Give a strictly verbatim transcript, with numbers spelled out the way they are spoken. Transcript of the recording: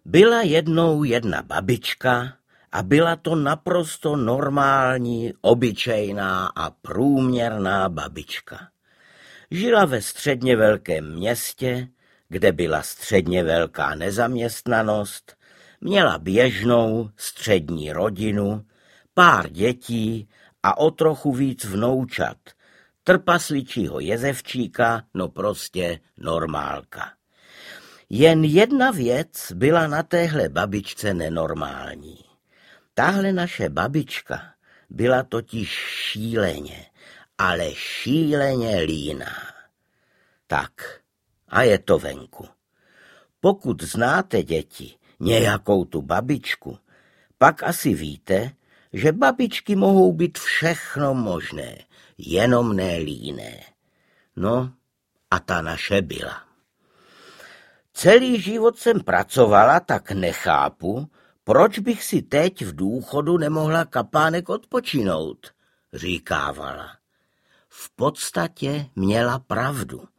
Byla jednou jedna babička a byla to naprosto normální, obyčejná a průměrná babička. Žila ve středně velkém městě, kde byla středně velká nezaměstnanost, měla běžnou střední rodinu, pár dětí a o trochu víc vnoučat, trpasličího jezevčíka, no prostě normálka. Jen jedna věc byla na téhle babičce nenormální. Tahle naše babička byla totiž šíleně, ale šíleně líná. Tak, a je to venku. Pokud znáte, děti, nějakou tu babičku, pak asi víte, že babičky mohou být všechno možné, jenom ne líné. No, a ta naše byla. Celý život jsem pracovala, tak nechápu, proč bych si teď v důchodu nemohla kapánek odpočinout, říkávala. V podstatě měla pravdu.